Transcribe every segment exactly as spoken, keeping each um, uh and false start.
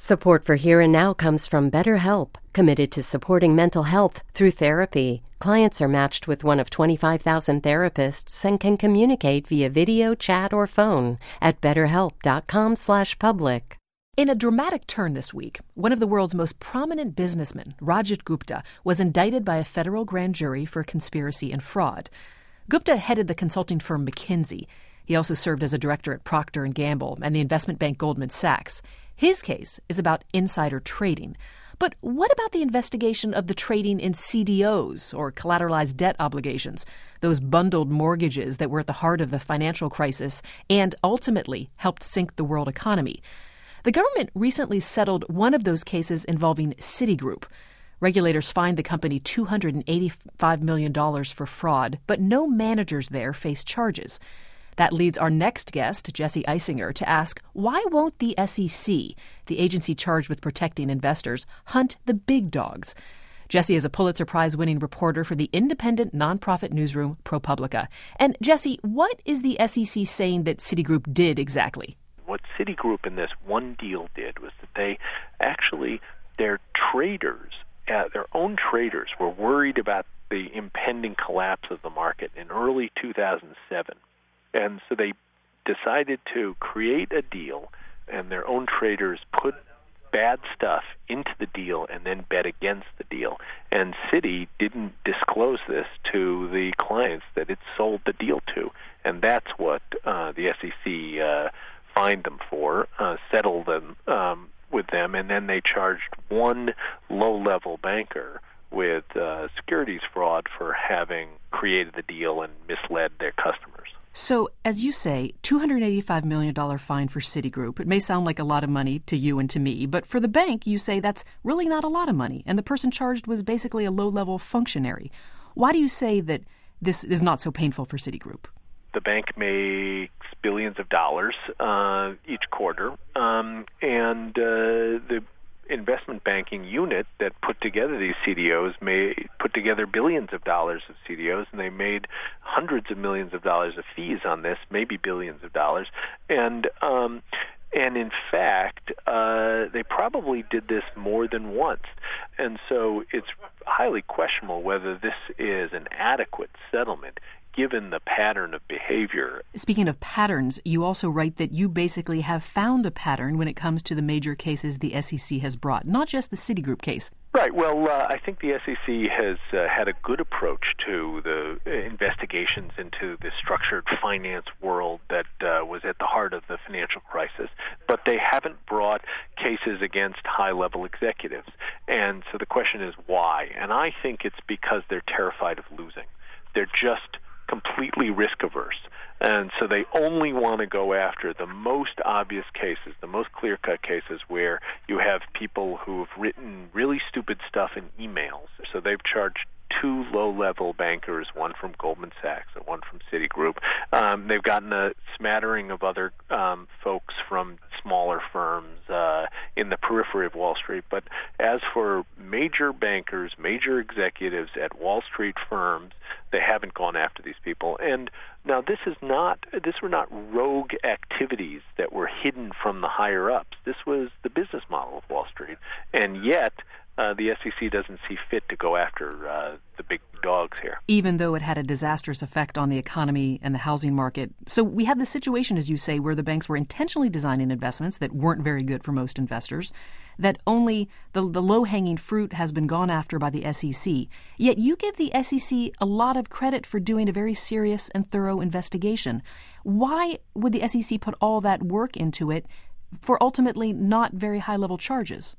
Support for Here and Now comes from BetterHelp, committed to supporting mental health through therapy. Clients are matched with one of twenty-five thousand therapists and can communicate via video, chat, or phone at betterhelp.com slash public. In a dramatic turn this week, one of the world's most prominent businessmen, Rajat Gupta, was indicted by a federal grand jury for conspiracy and fraud. Gupta headed the consulting firm McKinsey. He also served as a director at Procter and Gamble and the investment bank Goldman Sachs. His case is about insider trading. But what about the investigation of the trading in C D Os, or collateralized debt obligations, those bundled mortgages that were at the heart of the financial crisis and ultimately helped sink the world economy? The government recently settled one of those cases involving Citigroup. Regulators fined the company two hundred eighty-five million dollars for fraud, but no managers there face charges. That leads our next guest, Jesse Eisinger, to ask, why won't the S E C, the agency charged with protecting investors, hunt the big dogs? Jesse is a Pulitzer Prize-winning reporter for the independent nonprofit newsroom ProPublica. And Jesse, what is the S E C saying that Citigroup did exactly? What Citigroup in this one deal did was that they actually, their traders, uh, their own traders, were worried about the impending collapse of the market in early two thousand seven. And so they decided to create a deal, and their own traders put bad stuff into the deal and then bet against the deal. And Citi didn't disclose this to the clients that it sold the deal to. And that's what uh, the S E C uh, fined them for, uh, settled them um, with them, and then they charged one low-level banker with uh, securities fraud for having created the deal and misled their customers. So, as you say, two hundred eighty-five million dollars fine for Citigroup. It may sound like a lot of money to you and to me, but for the bank, you say that's really not a lot of money, and the person charged was basically a low-level functionary. Why do you say that this is not so painful for Citigroup? The bank makes billions of dollars uh, each quarter, um, and uh, the investment banking unit that put together these C D Os may put together billions of dollars of C D Os, and they made hundreds of millions of dollars of fees on this, maybe billions of dollars. And um, and in fact, uh, they probably did this more than once. And so it's highly questionable whether this is an adequate settlement given the pattern of behavior. Speaking of patterns, you also write that you basically have found a pattern when it comes to the major cases the S E C has brought, not just the Citigroup case. Right. Well, uh, I think the S E C has uh, had a good approach to the investigations into the structured finance world that uh, was at the heart of the financial crisis, but they haven't brought cases against high-level executives. And so the question is why? And I think it's because they're terrified of losing. They're just completely risk-averse. And so they only want to go after the most obvious cases, the most clear-cut cases where you have people who have written really stupid stuff in emails. So they've charged two low-level bankers, one from Goldman Sachs and one from Citigroup. Um, they've gotten a smattering of other um, folks from smaller firms uh, in the periphery of Wall Street. But as for major bankers, major executives at Wall Street firms, they haven't gone after these people. And now this is not, this were not rogue activities that were hidden from the higher-ups. This was the business model of Wall Street. And yet, Uh, the S E C doesn't see fit to go after uh, the big dogs here. Even though it had a disastrous effect on the economy and the housing market. So we have the situation, as you say, where the banks were intentionally designing investments that weren't very good for most investors, that only the, the low-hanging fruit has been gone after by the S E C. Yet you give the S E C a lot of credit for doing a very serious and thorough investigation. Why would the S E C put all that work into it for ultimately not very high-level charges?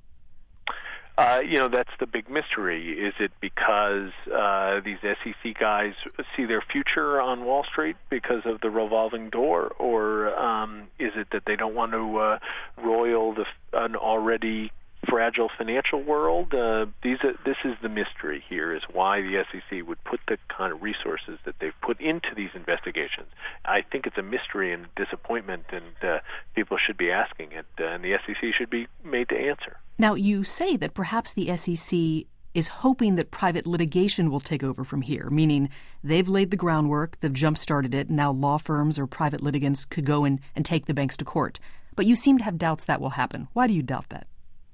Uh, you know, that's the big mystery. Is it because uh, these S E C guys see their future on Wall Street because of the revolving door, or um, is it that they don't want to uh, roil the, an already fragile financial world? Uh, these are, this is the mystery here, is why the S E C would put the kind of resources that they've put into these investigations. I think it's a mystery and disappointment, and uh, people should be asking it, uh, and the S E C should be made to answer. Now, you say that perhaps the S E C is hoping that private litigation will take over from here, meaning they've laid the groundwork, they've jump-started it, and now law firms or private litigants could go in and take the banks to court. But you seem to have doubts that will happen. Why do you doubt that?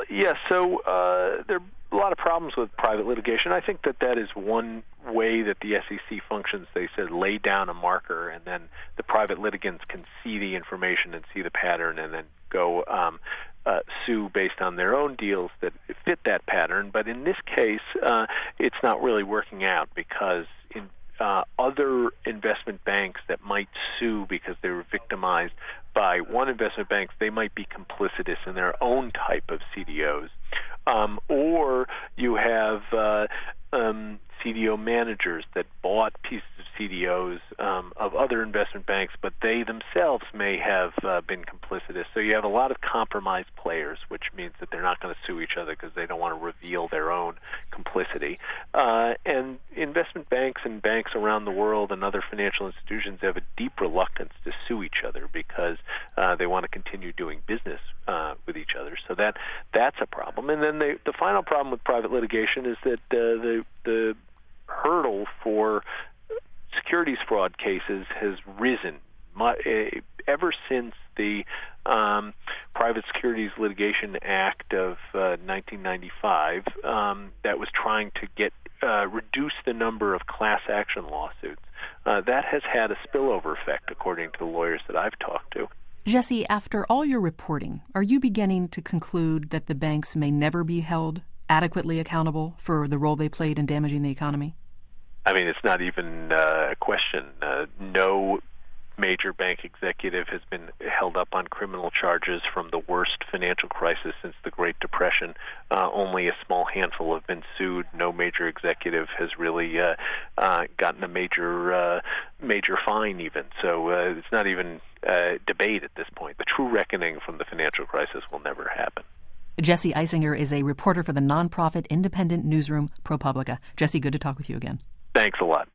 yeah, so uh, there are a lot of problems with private litigation. I think that that is one way that the S E C functions. They said lay down a marker, and then the private litigants can see the information and see the pattern, and then go um, uh, sue based on their own deals that fit that pattern. But in this case, uh, it's not really working out because in uh, other investment banks that might sue because they were victimized by one investment bank, they might be complicitous in their own type of C D Os. Um, or you have uh, um, C D O managers that bought pieces of C D Os um, of other investment banks, but they themselves may have uh, been complicitous. So you have a lot of compromised players, which means that they're not going to sue each other because they don't want to reveal their own complicity. Uh, and investment banks and banks around the world and other financial institutions have a deep reluctance to sue each other because uh, they want to continue doing business uh, with each other. So that that's a problem. And then the, the final problem with private litigation is that uh, the the hurdle for securities fraud cases has risen My, uh, ever since the um, Private Securities Litigation Act of uh, nineteen ninety-five um, that was trying to get uh, reduce the number of class action lawsuits. Uh, that has had a spillover effect, according to the lawyers that I've talked to. Jesse, after all your reporting, are you beginning to conclude that the banks may never be held adequately accountable for the role they played in damaging the economy? I mean, it's not even uh, a question. Uh, no major bank executive has been held up on criminal charges from the worst financial crisis since the Great Depression. Uh, only a small handful have been sued. No major executive has really uh, uh, gotten a major uh, major fine even. So uh, it's not even uh, debate at this point. The true reckoning from the financial crisis will never happen. Jesse Eisinger is a reporter for the nonprofit independent newsroom ProPublica. Jesse, good to talk with you again. Thanks a lot.